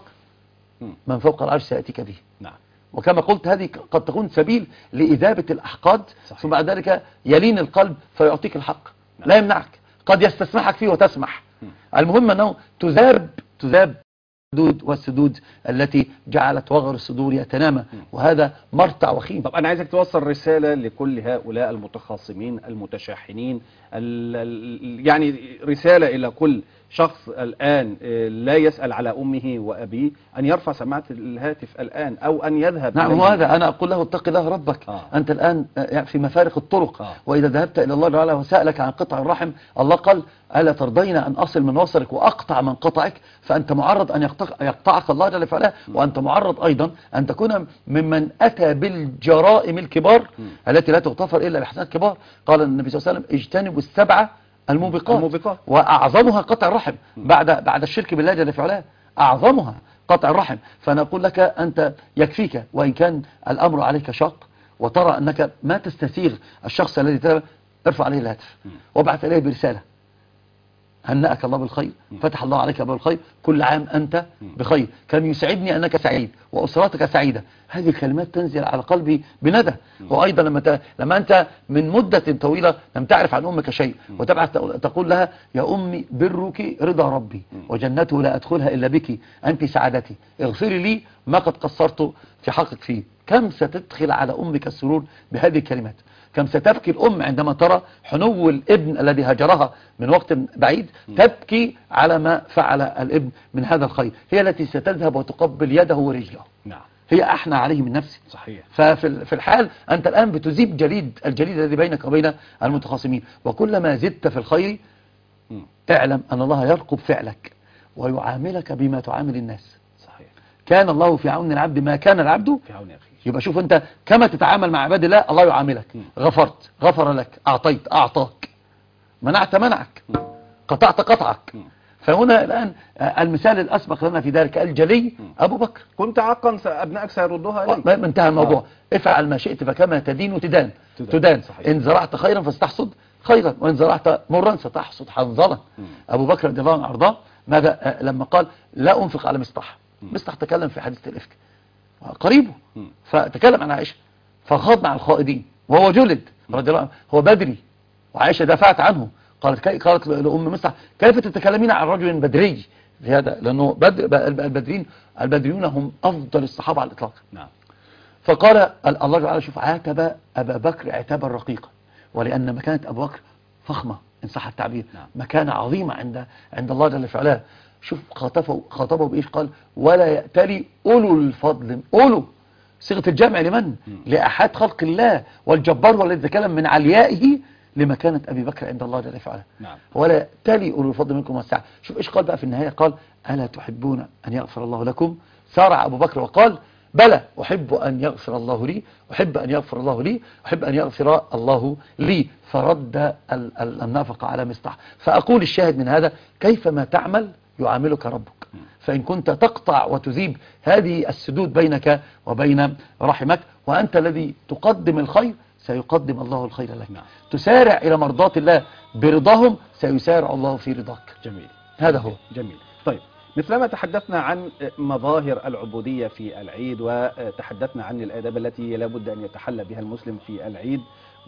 من فوق العرش سيأتيك به. نعم. وكما قلت هذه قد تكون سبيل لإذابة الأحقاد، صحيح. ثم بعد ذلك يلين القلب فيعطيك الحق. لا يمنعك، قد يستسمحك فيه وتسمح. المهم أنه تذاب تذاب السدود والسدود التي جعلت وغر الصدور يتنامى، وهذا مرتع وخيم. طب أنا عايزك توصل رسالة لكل هؤلاء المتخاصمين المتشاحنين، ال- ال- يعني رسالة إلى كل شخص الآن آه، لا يسأل على أمه وأبيه أن يرفع سماعة الهاتف الآن، أو أن يذهب نعم إليه. وهذا أنا أقول له اتق الله ربك. آه. أنت الآن آه، في مفارق الطرق. آه. وإذا ذهبت إلى الله تعالى وسألك عن قطع الرحم، الله قال ألا ترضين أن أصل من وصلك وأقطع من قطعك؟ فأنت معرض أن يقطع يقطعك الله جل وعلا، وأنت معرض أيضا أن تكون ممن أتى بالجرائم الكبار التي لا تغتفر إلا بحسنات الكبار. قال النبي صلى الله عليه وسلم اجتنبوا السبعة الموبقات، الموبقات. وأعظمها قطع الرحم بعد بعد الشرك بالله جل في علاه، أعظمها قطع الرحم. فنقول لك أنت يكفيك وإن كان الأمر عليك شاق، وترى أنك ما تستسيغ الشخص الذي تابع، ارفع عليه الهاتف وابعث إليه برسالة هنأك الله بالخير، فتح الله عليك أبواب الخير، كل عام أنت بخير، كم يسعدني أنك سعيد وأسرتك سعيدة. هذه الكلمات تنزل على قلبي بندى. وأيضا لما ت... لما أنت من مدة طويلة لم تعرف عن أمك شيء، وتبعث تقول لها يا أمي برك رضا ربي وجنته لا أدخلها إلا بك، أنت سعادتي، اغفري لي ما قد قصرت في حقك فيه. كم ستدخل على أمك السرور بهذه الكلمات، كم ستبكي الأم عندما ترى حنو الابن الذي هجرها من وقت بعيد، تبكي على ما فعل الابن من هذا الخير. هي التي ستذهب وتقبل يده ورجله، نعم. هي أحنى عليه من نفسه. صحيح. ففي في الحال أنت الآن بتزيب جليد الجليد الذي بينك وبين المتخاصمين، وكلما زدت في الخير مم. اعلم أن الله يرقب فعلك ويعاملك بما تعامل الناس. صحيح. كان الله في عون العبد ما كان العبد في عون أخي. يبقى شوف أنت كما تتعامل مع عباد الله الله يعاملك. غفرت غفر لك، أعطيت أعطاك، منعت منعك، قطعت قطعك. فهنا الآن المثال الأسبق لنا في ذلك الجلي أبو بكر. كنت عاقا أبنائك سيردوها إليك. انتهى الموضوع. آه. افعل ما شئت فكما تدين تدان تدان, تدان. صحيح. إن زرعت خيرا فستحصد خيرا وإن زرعت مرا ستحصد حنظلا. أبو بكر رضي الله عنه أرضاه ماذا لما قال لا أنفق على مصطح. مصطح تكلم في حديث الإفك قريبه فتكلم عن عائشة فخاض مع الخائدين وهو جلد رضي الله عنه، هو بدري وعائشة دافعت عنه. قالت كي قالت لأم مصطح كيف تتكلمين عن رجل بدري في هذا، لأنه بدر البدرين البدريون هم أفضل الصحابة على الإطلاق. نعم. فقال الله تعالى شوف عاتب أبا بكر عتابا رقيقا، ولأن مكانة أبو بكر فخمة إن صح التعبير. نعم. مكانة عظيمة عند عند الله جل في علاه. شوف خاطبه خاطبه بإيش؟ قال ولا يأتلي أولو الفضل. أولو صيغة الجمع لمن؟ لأحد خلق الله، والجبار هو الذي تكلم من عليائه لمكانة أبي بكر عند الله جل في علاه. نعم. ولا تلي أولو الفضل منكم والسعة. شوف إيش قال بقى في النهاية؟ قال ألا تحبون أن يغفر الله لكم؟ سارع أبو بكر وقال بلى أحب أن يغفر الله لي، أحب أن يغفر الله لي، أحب أن يغفر الله لي. فرد النفقة على مصطح. فأقول الشاهد من هذا كيفما تعمل يعاملك ربك. فإن كنت تقطع وتذيب هذه السدود بينك وبين رحمك وأنت الذي تقدم الخير سيقدم الله الخير لك. نعم. تسارع إلى مرضات الله برضاهم سيسارع الله في رضاك. جميل. هذا هو. جميل. طيب مثلما تحدثنا عن مظاهر العبودية في العيد وتحدثنا عن الآداب التي لابد أن يتحلى بها المسلم في العيد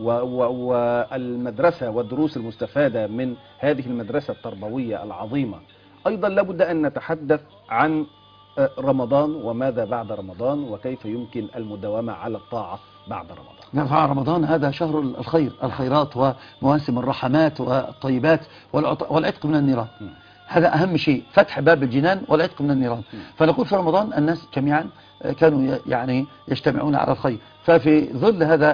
والمدرسة والدروس المستفادة من هذه المدرسة التربوية العظيمة، أيضا لابد أن نتحدث عن رمضان وماذا بعد رمضان وكيف يمكن المداومة على الطاعة بعد رمضان. نعم. رمضان هذا شهر الخير، الخيرات ومواسم الرحمات والطيبات والعتق من النيران. م. هذا أهم شيء، فتح باب الجنان والعتق من النيران. م. فنقول في رمضان الناس جميعا كانوا يعني يجتمعون على الخير. ففي ظل هذا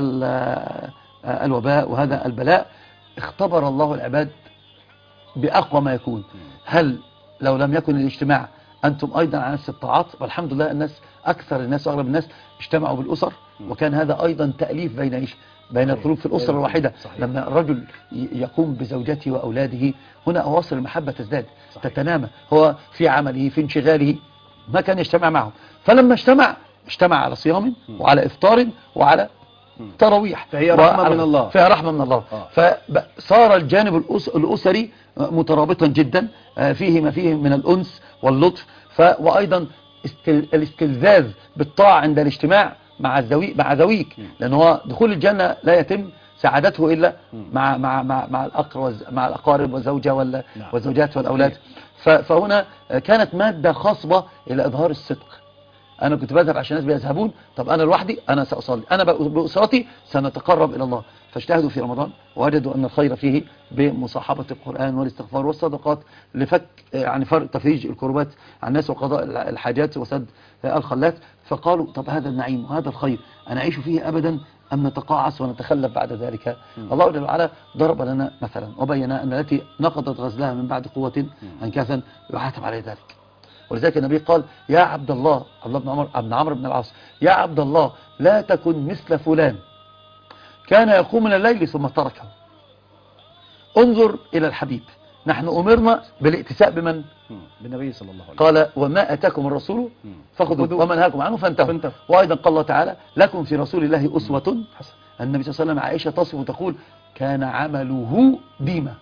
الوباء وهذا البلاء اختبر الله العباد بأقوى ما يكون. هل لو لم يكن الاجتماع أنتم أيضا على نفس الطاعات؟ والحمد لله الناس أكثر الناس وأغلب الناس اجتمعوا بالأسر، وكان هذا أيضا تأليف بين إيش؟ بين القلوب في الأسرة الواحدة. صحيح. لما الرجل يقوم بزوجته وأولاده هنا أواصر المحبة تزداد. صحيح. تتنامى هو في عمله في انشغاله ما كان يجتمع معهم، فلما اجتمع اجتمع على صيام وعلى إفطار وعلى تراويح. فهي رحمة من الله. فهي رحمة من الله. آه. فصار الجانب الأسري مترابطا جدا، فيه ما فيه من الأنس واللطف، وأيضا الاستلذاذ بالطاعة عند الاجتماع مع الزوي مع ذويك، لأن هو دخول الجنة لا يتم سعادته إلا مع مع مع مع الأقرب مع الأقارب والزوجة والزوجات والأولاد. فهنا كانت مادة خاصة إلى إظهار الصدق. أنا كنت بذهب عشان الناس بيذهبون، طب أنا لوحدي أنا سأصلي، أنا بأسرتي سنتقرب إلى الله. فاجتهدوا في رمضان ووجدوا أن الخير فيه بمصاحبة القرآن والاستغفار والصدقات لفك يعني فرق تفريج الكربات عن الناس وقضاء الحاجات وسد الخلات. فقالوا طب هذا النعيم وهذا الخير أنا أعيش فيه أبدا أم نتقاعس ونتخلف بعد ذلك؟ م. الله جل وعلا ضرب لنا مثلا وبين أن التي نقضت غزلها من بعد قوة أنكاثا يعاتب عليه ذلك. ولذلك النبي قال يا عبد الله عبد الله بن عمر بن عمرو بن العاص يا عبد الله لا تكن مثل فلان كان يقوم من الليل ثم تركه. انظر إلى الحبيب، نحن أمرنا بالائتساء بمن؟ بالنبي صلى الله عليه وسلم. قال وما أتاكم الرسول فخذوه وما نهاكم عنه فانتهوا. وأيضا قال الله تعالى لكم في رسول الله أسوة حسنة. النبي صلى الله عليه وسلم عائشة تصف وتقول كان عمله ديما.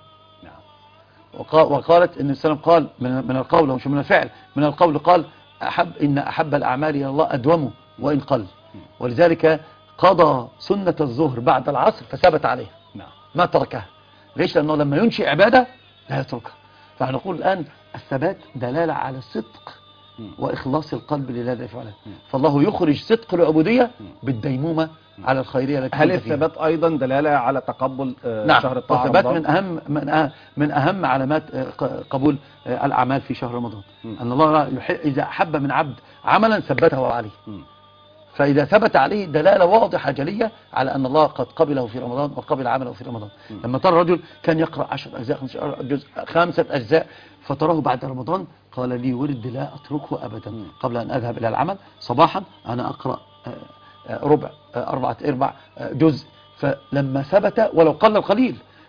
وقالت ان السلام قال من من القول ومش من الفعل، من القول قال أحب إن أحب الأعمال إلى الله أدومه وإن قل. ولذلك قضى سنة الظهر بعد العصر فثبت عليها ما تركها. ليش؟ لأنه لما ينشئ عبادة لا يتركها. فنقول الآن الثبات دلالة على الصدق وإخلاص القلب لله جل وعلا. فالله يخرج صدق العبودية بالديمومة على الخيرية التي هل الثبات أيضا دلالة على تقبل نعم. شهر الطاعة؟ الثبات من أهم من أهم, من أهم علامات قبول الأعمال في شهر رمضان. م. أن الله إذا أحب من عبد عملا ثبته عليه. م. فإذا ثبت عليه دلالة واضحة جلية على أن الله قد قبله في رمضان وقبل عمله في رمضان. م. لما ترى الرجل كان يقرأ عشرة أجزاء خمسة أجزاء فتراه بعد رمضان قال لي ورد لا أتركه أبدا. م. قبل أن أذهب إلى العمل صباحا أنا أقرأ ربع أربعة أربع جزء. فلما ثبت ولو قل القليل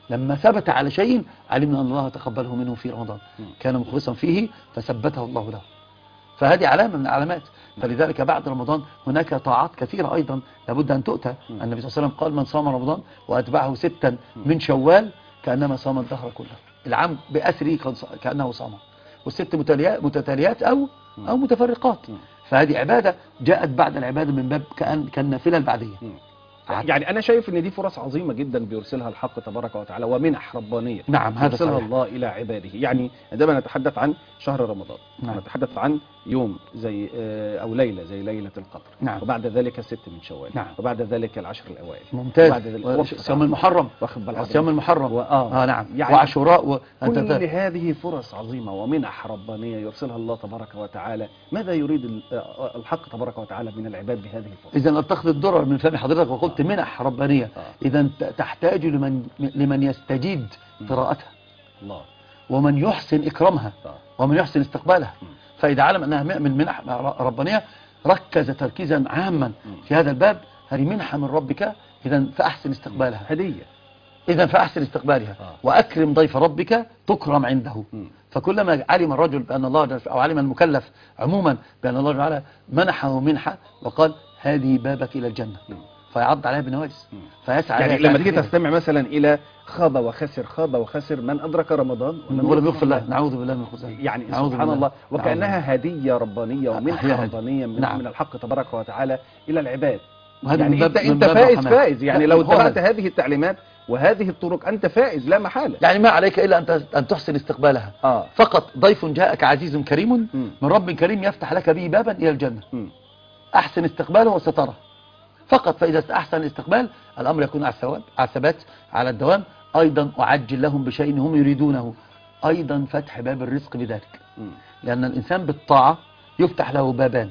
لما ثبت على شيء علمنا أن الله تقبله منه في رمضان، م. كان مخلصا فيه فثبته الله له. فهذه علامة من العلامات. فلذلك بعد رمضان هناك طاعات كثيرة أيضا لابد أن تؤتى. النبي صلى الله عليه وسلم قال من صام رمضان وأتبعه ستا من شوال كأنما صام الدهر كله، العام بأسره كأنه صام، والست متتاليات أو أو متفرقات. فهذه عبادة جاءت بعد العبادة من باب كأن كالنافلة البعدية. يعني أنا شايف إن دي فرص عظيمة جدا بيرسلها الحق تبارك وتعالى ومنح ربانية. نعم هذا يرسلها صحيح. الله إلى عباده. يعني عندما نتحدث عن شهر رمضان نعم. نتحدث عن يوم زي أو ليلة زي ليلة القدر. نعم. وبعد ذلك ست من شوال. نعم. وبعد ذلك العشر الأوائل. ممتاز. صيام المحرم صيام المحرم و... آه. آه نعم يعني وعاشوراء و... كل هذه فرص عظيمة ومنح ربانية يرسلها الله تبارك وتعالى. ماذا يريد الحق تبارك وتعالى من العباد بهذه الفرص؟ إذا أتخذ الدرر من فم حضرتك وقلت آه. منح ربانية. آه. إذا تحتاج لمن لمن يستجيد قراءتها الله، ومن يحسن إكرامها آه. ومن يحسن استقبالها. م. فإذا علم أنها من منح ربانية ركز تركيزا عاما في هذا الباب، هذه منحة من ربك، إذا فأحسن استقبالها، هدية، إذا فأحسن استقبالها آه. وأكرم ضيف ربك تكرم عنده. م. فكلما علم الرجل بأن الله أو علم المكلف عموما بأن الله تعالى منحه منحة وقال هذه بابك إلى الجنة م. فيعض عليها بنواجس فيسعى. يعني لما تيجي تستمع مثلا إلى خاب وخسر خاب وخسر من أدرك رمضان ولم يغفر الله، نعوذ بالله من الخزي. يعني سبحان الله، وكأنها هدية ربانية ومنحة ربانية من, نعم. من الحق تبارك وتعالى إلى العباد. يعني أنت, انت فائز فائز يعني لو اتبعت هذه التعليمات وهذه الطرق أنت فائز لا محالة. يعني ما عليك إلا أن أن تحسن استقبالها. آه. فقط ضيف جاءك عزيز كريم م. من رب كريم يفتح لك به بابا إلى الجنة. م. أحسن استقباله وستره فقط. فإذا أحسن الاستقبال الأمر يكون على الثواب على الثبات على الدوام. أيضا أعجل لهم بشيء هم يريدونه، أيضا فتح باب الرزق بذلك. م. لأن الإنسان بالطاعة يفتح له بابان،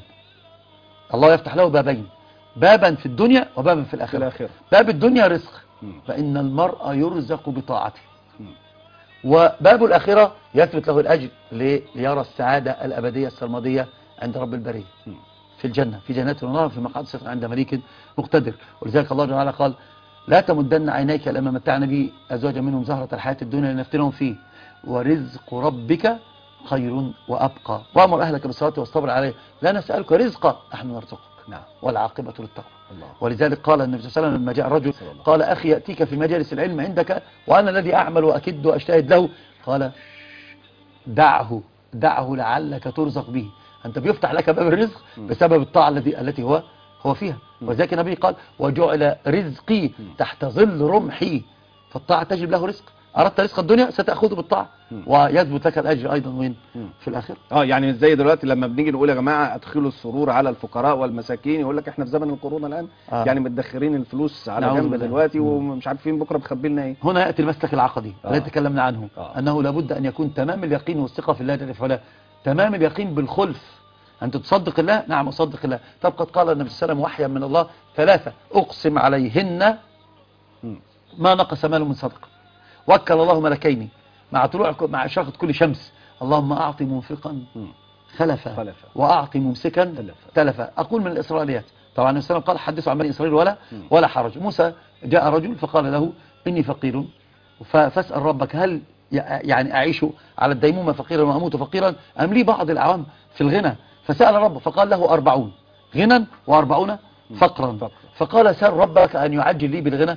الله يفتح له بابين، بابا في الدنيا وبابا في الآخرة. الآخرة. باب الدنيا رزق م. فإن المرء يرزق بطاعته، م. وباب الآخرة يثبت له الأجر ليرى السعادة الأبدية السرمدية عند رب البرية م. في الجنة، في جنات ونار، في مقعد صدق عند مليك مقتدر. ولذلك الله تعالى قال لا تمدن عينيك لما متعنا به أزواجا منهم زهرة الحياة الدنيا لنفتنهم فيه ورزق ربك خير وأبقى وأمر أهلك بالصلاة والصبر عليه لا نسألك رزقا نحن نرزقك. نعم. والعاقبة للتقوى. الله. ولذلك قال النبي صلى الله عليه وسلم لما جاء الرجل قال أخي يأتيك في مجالس العلم عندك وأنا الذي أعمل وأكد وأجتهد له، قال دعه دعه لعلك ترزق به. أنت بيفتح لك باب الرزق بسبب الطاعة التي التي هو هو فيها. وذلك النبي قال وجعل رزقي تحت ظل رمحي، فالطاعة تجلب له رزق. أردت رزق الدنيا ستأخذه بالطاعة ويثبت لك الأجر أيضا وين في الآخرة. اه يعني زي دلوقتي لما بنيجي نقول يا جماعة أدخلوا السرور على الفقراء والمساكين، يقول لك احنا في زمن الكورونا الآن آه. يعني متدخرين الفلوس على جنب دلوقتي ومش عارفين بكرة بخبي لنا ايه. هنا يأتي المسلك العقدي آه. الذي تكلمنا عنه آه. أنه لابد أن يكون تمام اليقين والثقة في الله جل وعلا، تمام اليقين بالخلف. أنت تصدق الله؟ نعم أصدق الله. طب قد قال النبي صلى الله عليه وسلم وحيا من الله ثلاثة أقسم عليهن ما نقص مال من صدقة. وكل الله ملكين مع طلوع مع إشراقة كل شمس، اللهم أعطي منفقا خلفا وأعطي ممسكا تلفا. أقول من الإسرائيليات طبعا النبي صلى الله عليه وسلم قال حدثوا عن بني إسرائيل ولا ولا حرج. موسى جاء رجل فقال له إني فقير فاسأل ربك هل يعني أعيش على الديمومة فقيرا وأموت فقيرا أم لي بعض الأعوام في الغنى؟ فسأل ربه فقال له أربعون غنى وأربعون فقرا. فقال سأل ربك أن يعجل لي بالغنى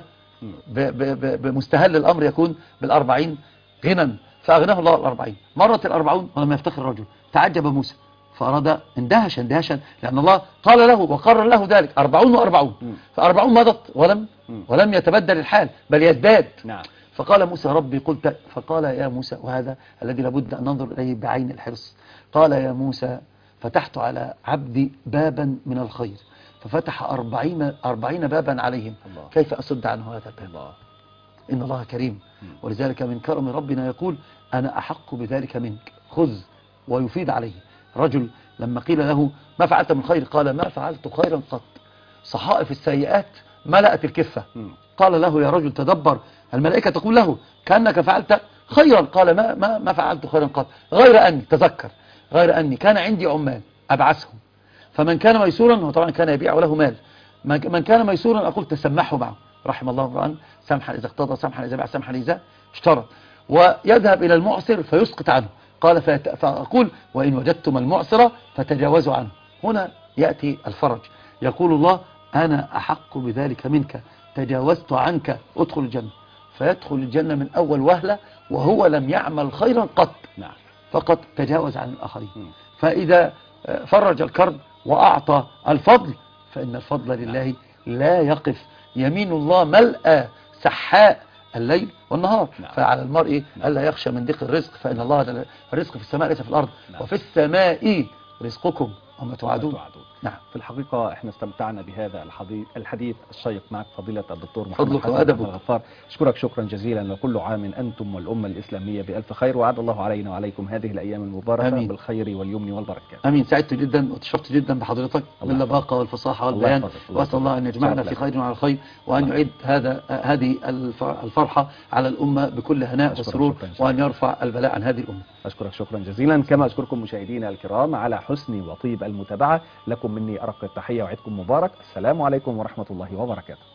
بمستهل الأمر يكون بالأربعين غنى، فأغناه الله الأربعين. مرت الأربعون ولم يفتخر الرجل، تعجب موسى فأراد اندهش اندهشا لأن الله قال له وقرر له ذلك أربعون وأربعون، فأربعون مضت ولم ولم يتبدل الحال بل يزداد. نعم. فقال موسى ربي قلت، فقال يا موسى وهذا الذي لابد أن ننظر إليه بعين الحرص، قال يا موسى فتحت على عبدي بابا من الخير ففتح أربعين, أربعين بابا عليهم الله. كيف أصد عنه هذا الباب؟ الله. إن الله كريم. ولذلك من كرم ربنا يقول أنا أحق بذلك منك خذ ويفيد عليه. رجل لما قيل له ما فعلت من خير قال ما فعلت خيرا قط، صحائف السيئات ملأت الكفة. قال له يا رجل تدبر، الملائكة تقول له كأنك فعلت خيرا، قال ما, ما, ما فعلت خيرا قط غير أني تذكر غير أني كان عندي عمال أبعثهم، فمن كان ميسورا وطبعا كان يبيع وله مال، من كان ميسورا أقول تسمحوا معه رحم الله امرأ سمحا إذا اقتضى سمحا إذا باع سمحا إذا اشترى، ويذهب إلى المعسر فيسقط عنه. قال فيت... فأقول وإن وجدتم المعسر فتجاوزوا عنه. هنا يأتي الفرج، يقول الله أنا أحق بذلك منك، تجاوزت عنك، ادخل الجنة. فيدخل الجنة من أول وهلة وهو لم يعمل خيرا قط، نعم. فقط تجاوز عن الآخرين. فإذا فرج الكرب وأعطى الفضل فإن الفضل لله لا يقف. يمين الله ملأ سحاء الليل والنهار. نعم. فعلى المرء نعم. ألا يخشى من ضيق الرزق، فإن الله الرزق في السماء ليس في الأرض. نعم. وفي السماء رزقكم وما توعدون. توعدون. نعم. في الحقيقة احنا استمتعنا بهذا الحديث, الحديث الشيق معك فضيلة الدكتور محمد فضلك حسن وأدبك. الغفار. أشكرك شكرا جزيلا، وكل عام أنتم والأمة الإسلامية بألف خير، وعد الله علينا وعليكم هذه الأيام المباركة آمين. بالخير واليمن والبركة. أمين. سعدت جدا وتشرفت جدا بحضرتك الله باللباقة والفصاحة الله والبيان، يحفظك. الله وأسأل الله أن يحفظك. يجمعنا شكرا في لك. خير وعلى خير، وأن الله يعيد هذا هذه الف- الفرحة على الأمة بكل هناء أشكرك وسرور، شكرا جزيلا. وأن يرفع البلاء عن هذه الأمة. أشكرك شكرا جزيلا، كما أشكركم مشاهدينا الكرام على حسن وطيب المتابعة. لكم مني أرق التحية وعيدكم مبارك. السلام عليكم ورحمة الله وبركاته.